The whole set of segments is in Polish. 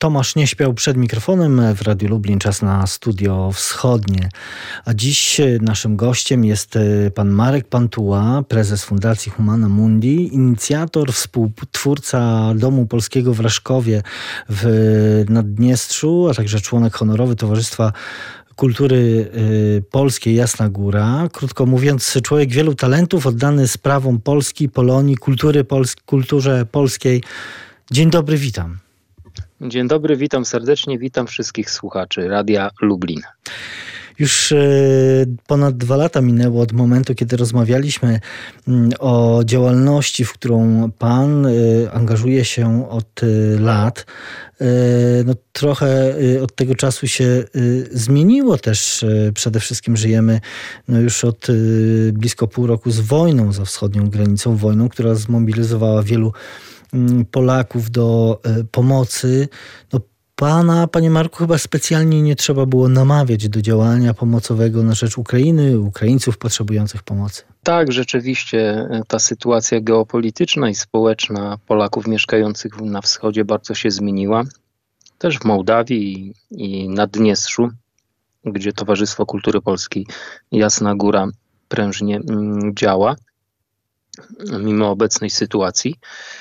Tomasz nie śpiał przed mikrofonem w Radiu Lublin, czas na Studio Wschodnie. A dziś naszym gościem jest pan Marek Pantuła, prezes Fundacji Humana Mundi, inicjator, współtwórca Domu Polskiego w Raszkowie w Naddniestrzu, a także członek honorowy Towarzystwa Kultury Polskiej Jasna Góra. Krótko mówiąc, człowiek wielu talentów, oddany sprawom Polski, Polonii, kulturze polskiej. Dzień dobry, witam. Dzień dobry, witam serdecznie, witam wszystkich słuchaczy Radia Lublin. Już ponad 2 lata minęło od momentu, kiedy rozmawialiśmy o działalności, w którą pan angażuje się od lat. No, trochę od tego czasu się zmieniło też. Przede wszystkim żyjemy już od blisko pół roku z wojną za wschodnią granicą, wojną, która zmobilizowała wielu Polaków do pomocy. No, pana, panie Marku, chyba specjalnie nie trzeba było namawiać do działania pomocowego na rzecz Ukrainy, Ukraińców potrzebujących pomocy. Tak, rzeczywiście ta sytuacja geopolityczna i społeczna Polaków mieszkających na wschodzie bardzo się zmieniła. Też w Mołdawii i Naddniestrzu, gdzie Towarzystwo Kultury Polskiej Jasna Góra prężnie działa, mimo obecnej sytuacji.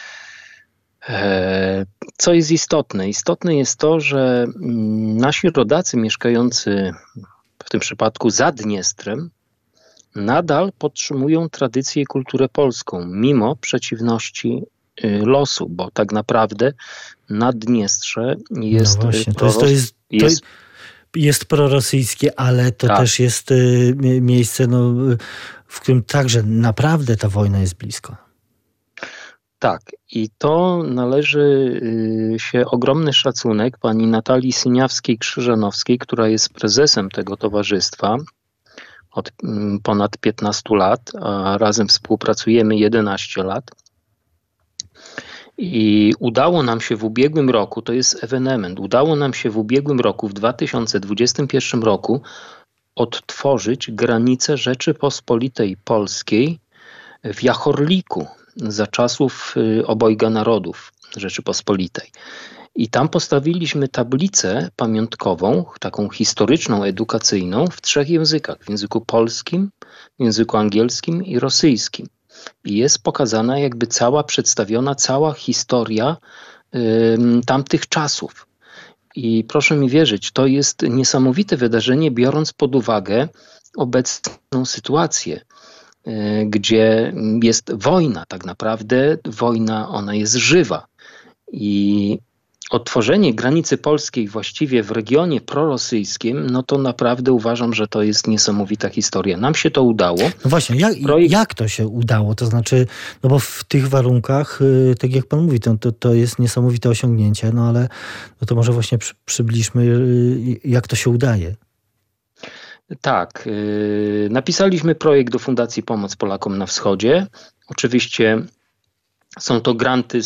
Co jest istotne? Istotne jest to, że nasi rodacy mieszkający w tym przypadku za Dniestrem nadal podtrzymują tradycję i kulturę polską, mimo przeciwności losu, bo tak naprawdę Naddniestrze jest... No właśnie, jest prorosyjskie, ale to też jest miejsce, w którym także naprawdę ta wojna jest blisko. Tak, i to należy się ogromny szacunek pani Natalii Syniawskiej-Krzyżanowskiej, która jest prezesem tego towarzystwa od ponad 15 lat, a razem współpracujemy 11 lat. I udało nam się w ubiegłym roku, to jest ewenement, udało nam się w ubiegłym roku, w 2021 roku odtworzyć granicę Rzeczypospolitej Polskiej w Jachorliku za czasów obojga narodów Rzeczypospolitej. I tam postawiliśmy tablicę pamiątkową, taką historyczną, edukacyjną w 3 językach. W języku polskim, w języku angielskim i rosyjskim. I jest pokazana przedstawiona cała historia tamtych czasów. I proszę mi wierzyć, to jest niesamowite wydarzenie, biorąc pod uwagę obecną sytuację, gdzie jest wojna, tak naprawdę wojna, ona jest żywa. I odtworzenie granicy polskiej właściwie w regionie prorosyjskim, no to naprawdę uważam, że to jest niesamowita historia. Nam się to udało. No właśnie, jak to się udało? To znaczy, no bo w tych warunkach, tak jak pan mówi, to jest niesamowite osiągnięcie, no ale no to może właśnie przybliżmy, jak to się udaje. Tak, napisaliśmy projekt do Fundacji Pomoc Polakom na Wschodzie. Oczywiście są to granty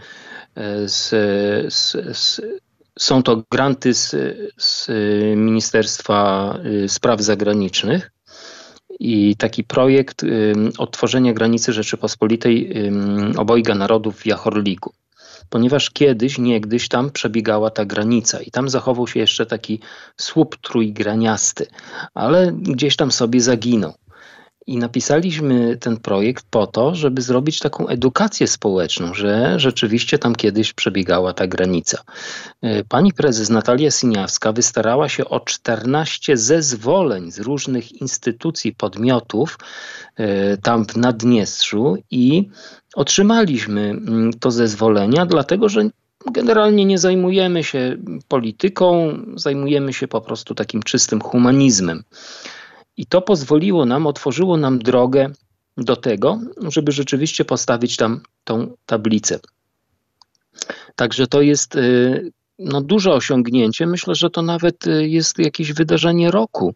z Ministerstwa Spraw Zagranicznych i taki projekt odtworzenia granicy Rzeczypospolitej obojga narodów w Jachorliku. Ponieważ niegdyś tam przebiegała ta granica i tam zachował się jeszcze taki słup trójgraniasty, ale gdzieś tam sobie zaginął. I napisaliśmy ten projekt po to, żeby zrobić taką edukację społeczną, że rzeczywiście tam kiedyś przebiegała ta granica. Pani prezes Natalia Syniawska wystarała się o 14 zezwoleń z różnych instytucji, podmiotów tam w Naddniestrzu i otrzymaliśmy to zezwolenia, dlatego że generalnie nie zajmujemy się polityką, zajmujemy się po prostu takim czystym humanizmem. I to otworzyło nam drogę do tego, żeby rzeczywiście postawić tam tą tablicę. Także to jest duże osiągnięcie. Myślę, że to nawet jest jakieś wydarzenie roku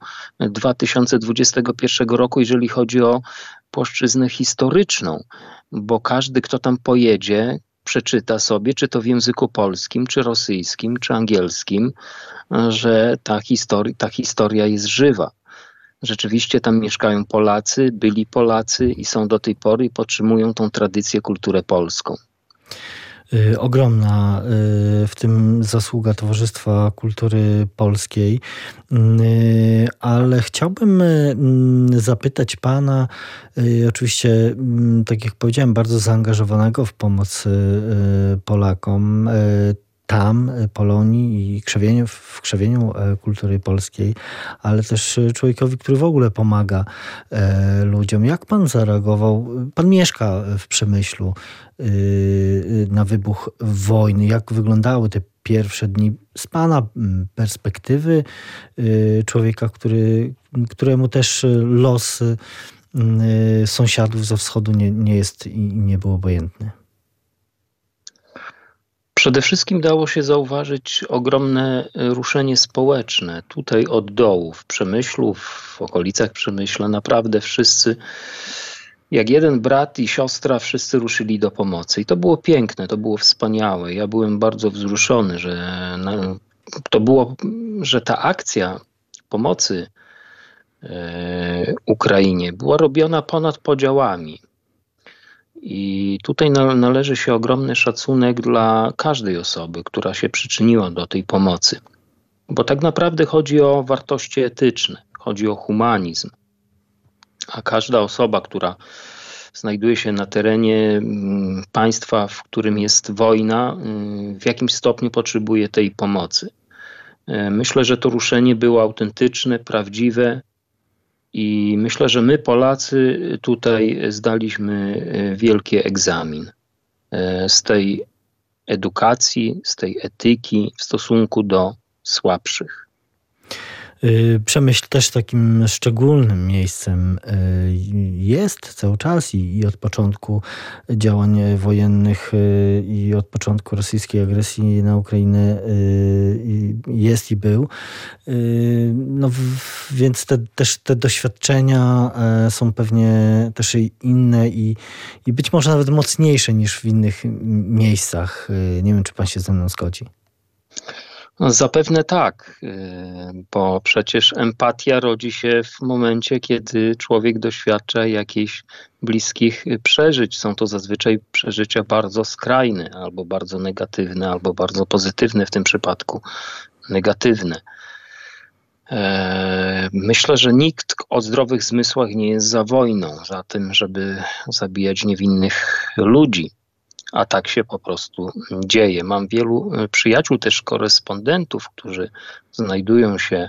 2021 roku, jeżeli chodzi o płaszczyznę historyczną, bo każdy, kto tam pojedzie, przeczyta sobie, czy to w języku polskim, czy rosyjskim, czy angielskim, że ta historia jest żywa. Rzeczywiście tam mieszkają Polacy, byli Polacy i są do tej pory i podtrzymują tą tradycję, kulturę polską. Ogromna, w tym zasługa Towarzystwa Kultury Polskiej, ale chciałbym zapytać pana, oczywiście, tak jak powiedziałem, bardzo zaangażowanego w pomoc Polakom, tam, Polonii i w krzewieniu kultury polskiej, ale też człowiekowi, który w ogóle pomaga ludziom. Jak pan zareagował? Pan mieszka w Przemyślu na wybuch wojny. Jak wyglądały te pierwsze dni z pana perspektywy człowieka, któremu też los sąsiadów ze wschodu nie jest i nie był obojętny? Przede wszystkim dało się zauważyć ogromne ruszenie społeczne. Tutaj od dołu, w Przemyślu, w okolicach Przemyśla, naprawdę wszyscy, jak jeden brat i siostra, wszyscy ruszyli do pomocy. I to było piękne, to było wspaniałe. Ja byłem bardzo wzruszony, że ta akcja pomocy Ukrainie była robiona ponad podziałami. I tutaj należy się ogromny szacunek dla każdej osoby, która się przyczyniła do tej pomocy. Bo tak naprawdę chodzi o wartości etyczne, chodzi o humanizm. A każda osoba, która znajduje się na terenie państwa, w którym jest wojna, w jakimś stopniu potrzebuje tej pomocy. Myślę, że to ruszenie było autentyczne, prawdziwe. I myślę, że my Polacy tutaj zdaliśmy wielki egzamin z tej edukacji, z tej etyki w stosunku do słabszych. Przemyśl też takim szczególnym miejscem jest cały czas i od początku działań wojennych i od początku rosyjskiej agresji na Ukrainę jest i był. No, więc te doświadczenia są pewnie też inne i być może nawet mocniejsze niż w innych miejscach. Nie wiem, czy pan się ze mną zgodzi. No, zapewne tak, bo przecież empatia rodzi się w momencie, kiedy człowiek doświadcza jakichś bliskich przeżyć. Są to zazwyczaj przeżycia bardzo skrajne, albo bardzo negatywne, albo bardzo pozytywne, w tym przypadku negatywne. Myślę, że nikt o zdrowych zmysłach nie jest za wojną, za tym, żeby zabijać niewinnych ludzi. A tak się po prostu dzieje. Mam wielu przyjaciół, też korespondentów, którzy znajdują się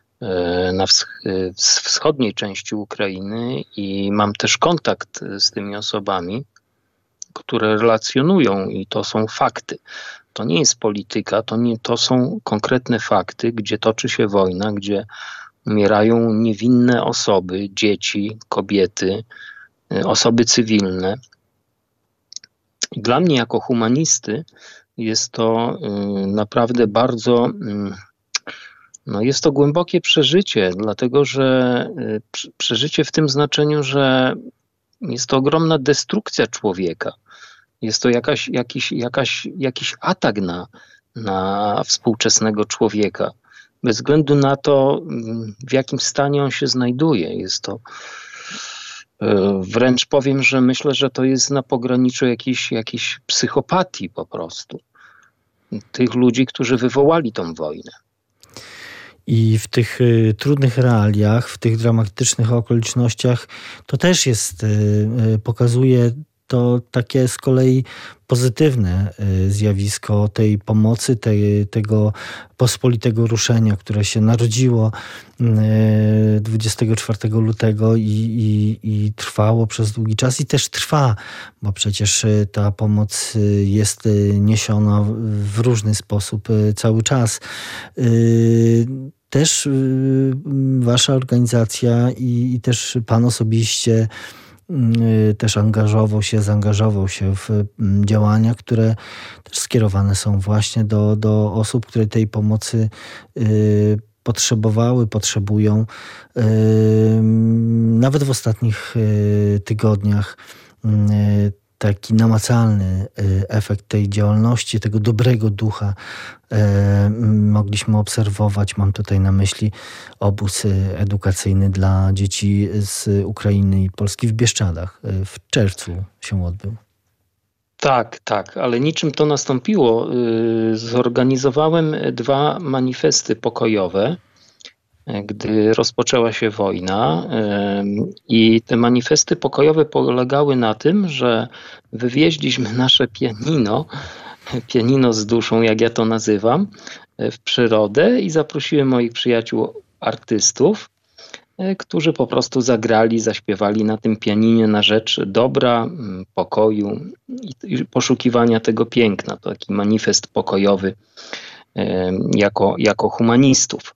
w wschodniej części Ukrainy i mam też kontakt z tymi osobami, które relacjonują i to są fakty. To nie jest polityka, to są konkretne fakty, gdzie toczy się wojna, gdzie umierają niewinne osoby, dzieci, kobiety, osoby cywilne. I dla mnie jako humanisty jest to naprawdę bardzo, jest to głębokie przeżycie, dlatego że przeżycie w tym znaczeniu, że jest to ogromna destrukcja człowieka. Jest to jakiś atak na współczesnego człowieka. Bez względu na to, w jakim stanie on się znajduje. Jest to wręcz powiem, że myślę, że to jest na pograniczu jakiejś psychopatii po prostu. Tych ludzi, którzy wywołali tą wojnę. I w tych trudnych realiach, w tych dramatycznych okolicznościach to też pokazuje to takie z kolei pozytywne zjawisko tej pomocy, tego pospolitego ruszenia, które się narodziło 24 lutego i trwało przez długi czas i też trwa, bo przecież ta pomoc jest niesiona w różny sposób cały czas. Też wasza organizacja i też pan osobiście też zaangażował się w działania, które też skierowane są właśnie do osób, które tej pomocy potrzebują. Nawet w ostatnich tygodniach taki namacalny efekt tej działalności, tego dobrego ducha mogliśmy obserwować. Mam tutaj na myśli obóz edukacyjny dla dzieci z Ukrainy i Polski w Bieszczadach. W czerwcu się odbył. Tak, ale niczym to nastąpiło. Zorganizowałem 2 manifesty pokojowe, gdy rozpoczęła się wojna. I te manifesty pokojowe polegały na tym, że wywieźliśmy nasze pianino z duszą, jak ja to nazywam, w przyrodę i zaprosiłem moich przyjaciół artystów, którzy po prostu zagrali, zaśpiewali na tym pianinie na rzecz dobra, pokoju i poszukiwania tego piękna. To taki manifest pokojowy jako humanistów.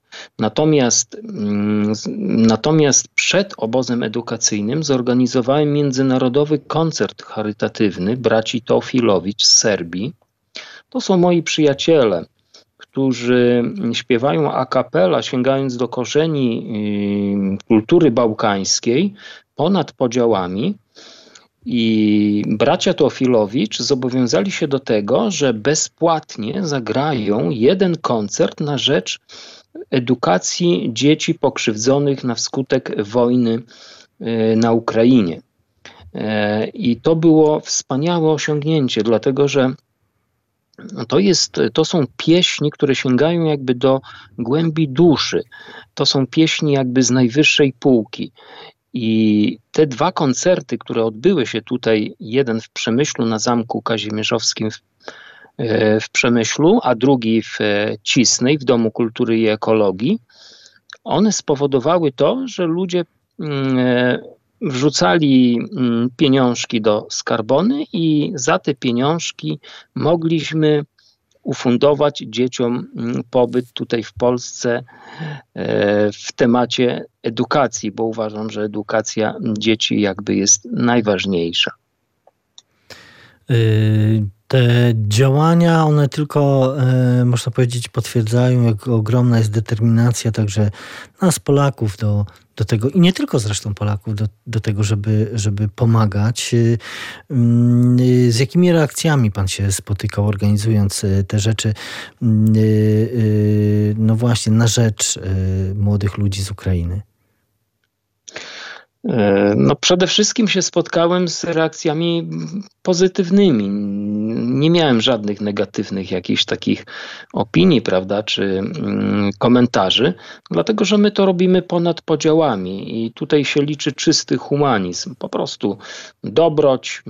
Natomiast przed obozem edukacyjnym zorganizowałem międzynarodowy koncert charytatywny braci Teofilowicz z Serbii. To są moi przyjaciele, którzy śpiewają a cappella, sięgając do korzeni kultury bałkańskiej ponad podziałami. I bracia Teofilowicz zobowiązali się do tego, że bezpłatnie zagrają jeden koncert na rzecz edukacji dzieci pokrzywdzonych na skutek wojny na Ukrainie. I to było wspaniałe osiągnięcie, dlatego że to są pieśni, które sięgają jakby do głębi duszy. To są pieśni jakby z najwyższej półki. I te 2 koncerty, które odbyły się tutaj, jeden w Przemyślu na Zamku Kazimierzowskim w Przemyślu, a drugi w Cisnej, w Domu Kultury i Ekologii, one spowodowały to, że ludzie wrzucali pieniążki do skarbony i za te pieniążki mogliśmy ufundować dzieciom pobyt tutaj w Polsce w temacie edukacji, bo uważam, że edukacja dzieci jakby jest najważniejsza. Te działania, one tylko, można powiedzieć, potwierdzają, jak ogromna jest determinacja także nas, Polaków, do tego, i nie tylko zresztą Polaków, do tego, żeby pomagać. Z jakimi reakcjami pan się spotykał, organizując te rzeczy, no właśnie, na rzecz młodych ludzi z Ukrainy? No przede wszystkim się spotkałem z reakcjami pozytywnymi. Nie miałem żadnych negatywnych jakichś takich opinii, prawda, czy komentarzy, dlatego że my to robimy ponad podziałami i tutaj się liczy czysty humanizm, po prostu dobroć,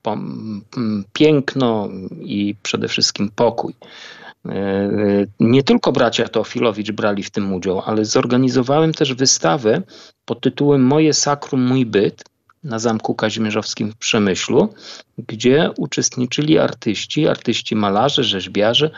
piękno i przede wszystkim pokój. Nie tylko bracia Teofilowicz brali w tym udział, ale zorganizowałem też wystawę pod tytułem Moje sakrum, mój byt na Zamku Kazimierzowskim w Przemyślu, gdzie uczestniczyli artyści malarze, rzeźbiarze,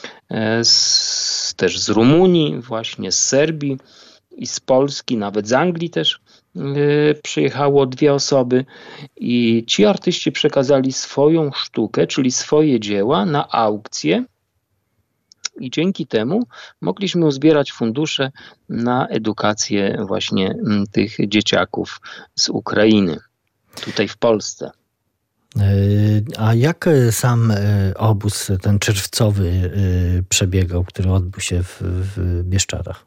też z Rumunii, właśnie z Serbii i z Polski, nawet z Anglii też przyjechało 2 osoby i ci artyści przekazali swoją sztukę, czyli swoje dzieła na aukcję. I dzięki temu mogliśmy uzbierać fundusze na edukację właśnie tych dzieciaków z Ukrainy, tutaj w Polsce. A jak sam obóz, ten czerwcowy, przebiegał, który odbył się w Bieszczadach?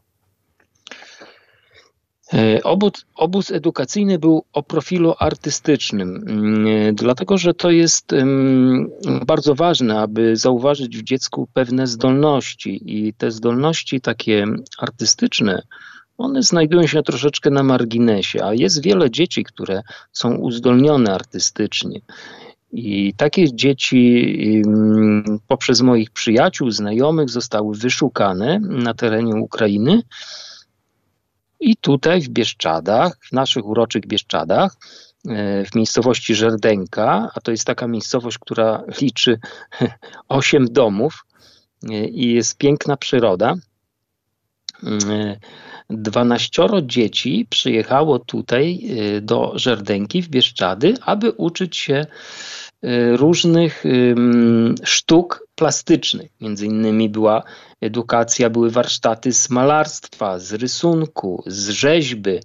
Obóz edukacyjny był o profilu artystycznym, dlatego że to jest bardzo ważne, aby zauważyć w dziecku pewne zdolności i te zdolności takie artystyczne, one znajdują się troszeczkę na marginesie, a jest wiele dzieci, które są uzdolnione artystycznie. I takie dzieci poprzez moich przyjaciół, znajomych zostały wyszukane na terenie Ukrainy. I tutaj w Bieszczadach, w naszych uroczych Bieszczadach, w miejscowości Żerdenka, a to jest taka miejscowość, która liczy 8 domów i jest piękna przyroda, 12 dzieci przyjechało tutaj do Żerdenki w Bieszczady, aby uczyć się różnych sztuk plastycznych. Między innymi była edukacja, były warsztaty z malarstwa, z rysunku, z rzeźby,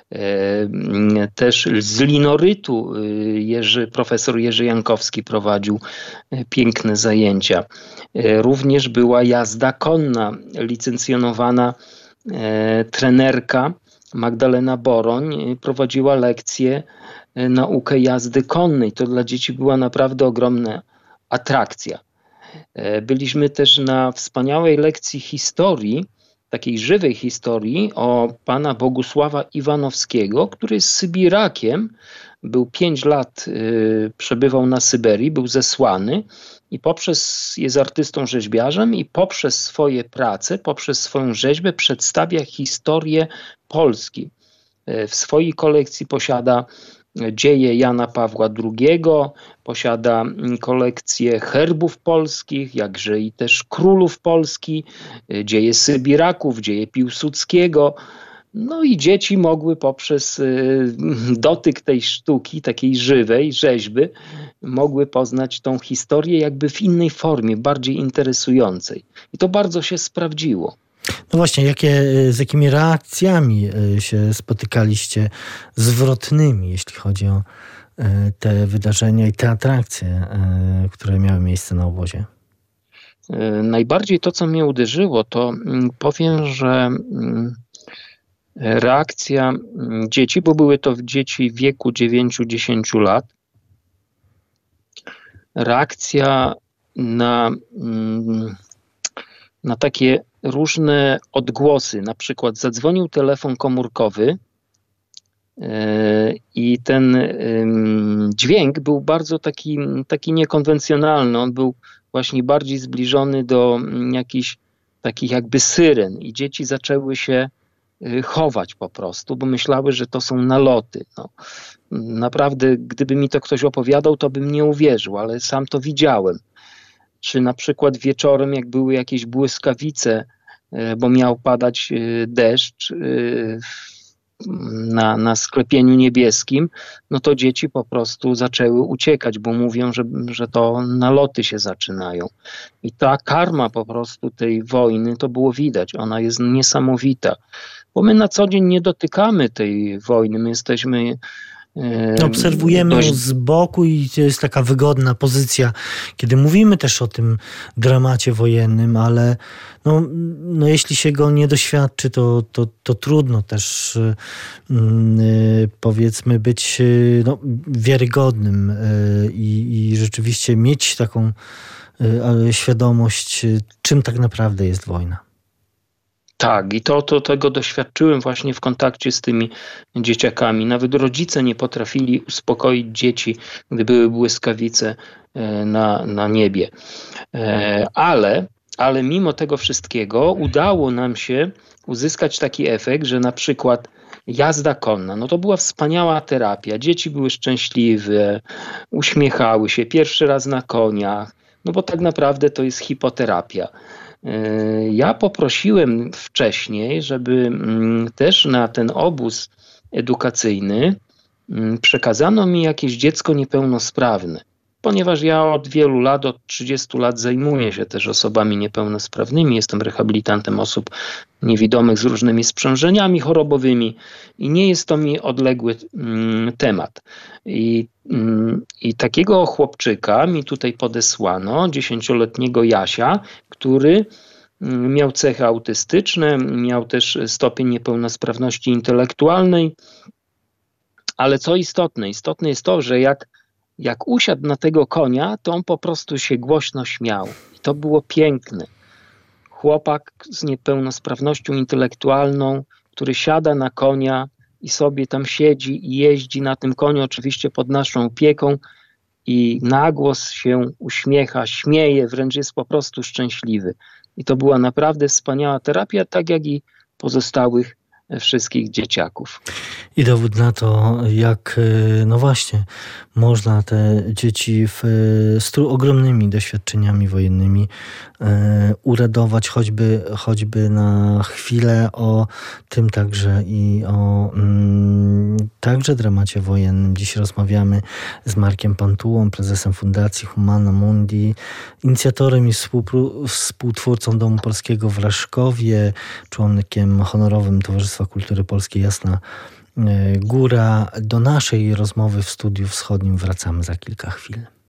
też z linorytu. Profesor Jerzy Jankowski prowadził piękne zajęcia. Również była jazda konna, licencjonowana trenerka Magdalena Boroń prowadziła lekcje, naukę jazdy konnej. To dla dzieci była naprawdę ogromna atrakcja. Byliśmy też na wspaniałej lekcji historii, takiej żywej historii o pana Bogusława Iwanowskiego, który jest Sybirakiem, był 5 lat, przebywał na Syberii, był zesłany i jest artystą rzeźbiarzem i poprzez swoje prace, poprzez swoją rzeźbę przedstawia historię Polski. W swojej kolekcji posiada dzieje Jana Pawła II, posiada kolekcję herbów polskich, jakże i też królów Polski, dzieje Sybiraków, dzieje Piłsudskiego. No i dzieci mogły poprzez dotyk tej sztuki, takiej żywej rzeźby, mogły poznać tą historię jakby w innej formie, bardziej interesującej. I to bardzo się sprawdziło. No właśnie, z jakimi reakcjami się spotykaliście zwrotnymi, jeśli chodzi o te wydarzenia i te atrakcje, które miały miejsce na obozie? Najbardziej to, co mnie uderzyło, to powiem, że reakcja dzieci, bo były to dzieci w wieku 9-10 lat, reakcja na takie różne odgłosy. Na przykład zadzwonił telefon komórkowy i ten dźwięk był bardzo taki niekonwencjonalny. On był właśnie bardziej zbliżony do jakichś takich jakby syren i dzieci zaczęły się chować po prostu, bo myślały, że to są naloty. No, naprawdę, gdyby mi to ktoś opowiadał, to bym nie uwierzył, ale sam to widziałem. Czy na przykład wieczorem, jak były jakieś błyskawice, bo miał padać deszcz na sklepieniu niebieskim, no to dzieci po prostu zaczęły uciekać, bo mówią, że to naloty się zaczynają. I ta karma po prostu tej wojny, to było widać, ona jest niesamowita. Bo my na co dzień nie dotykamy tej wojny, my jesteśmy... Obserwujemy ją z boku i to jest taka wygodna pozycja, kiedy mówimy też o tym dramacie wojennym, ale no jeśli się go nie doświadczy, to trudno też powiedzmy być wiarygodnym i rzeczywiście mieć taką świadomość, czym tak naprawdę jest wojna. Tak, i tego doświadczyłem właśnie w kontakcie z tymi dzieciakami. Nawet rodzice nie potrafili uspokoić dzieci, gdy były błyskawice na niebie. Ale mimo tego wszystkiego udało nam się uzyskać taki efekt, że na przykład jazda konna, no to była wspaniała terapia. Dzieci były szczęśliwe, uśmiechały się pierwszy raz na koniach, no bo tak naprawdę to jest hipoterapia. Ja poprosiłem wcześniej, żeby też na ten obóz edukacyjny przekazano mi jakieś dziecko niepełnosprawne, ponieważ ja od wielu lat, od 30 lat zajmuję się też osobami niepełnosprawnymi, jestem rehabilitantem osób niewidomych z różnymi sprzężeniami chorobowymi i nie jest to mi odległy temat. I takiego chłopczyka mi tutaj podesłano, 10-letniego Jasia, który miał cechy autystyczne, miał też stopień niepełnosprawności intelektualnej, ale co istotne jest to, że jak usiadł na tego konia, to on po prostu się głośno śmiał. I to było piękne. Chłopak z niepełnosprawnością intelektualną, który siada na konia i sobie tam siedzi i jeździ na tym koniu, oczywiście pod naszą opieką i na głos się uśmiecha, śmieje, wręcz jest po prostu szczęśliwy. I to była naprawdę wspaniała terapia, tak jak i pozostałych wszystkich dzieciaków. I dowód na to, jak no właśnie można te dzieci z ogromnymi doświadczeniami wojennymi uradować choćby na chwilę. O tym także i o także dramacie wojennym. Dziś rozmawiamy z Markiem Pantułą, prezesem Fundacji Humana Mundi, inicjatorem i współtwórcą Domu Polskiego w Leszkowie, członkiem honorowym Towarzystwa Kultury Polskiej Jasna Góra. Do naszej rozmowy w Studiu Wschodnim wracamy za kilka chwil.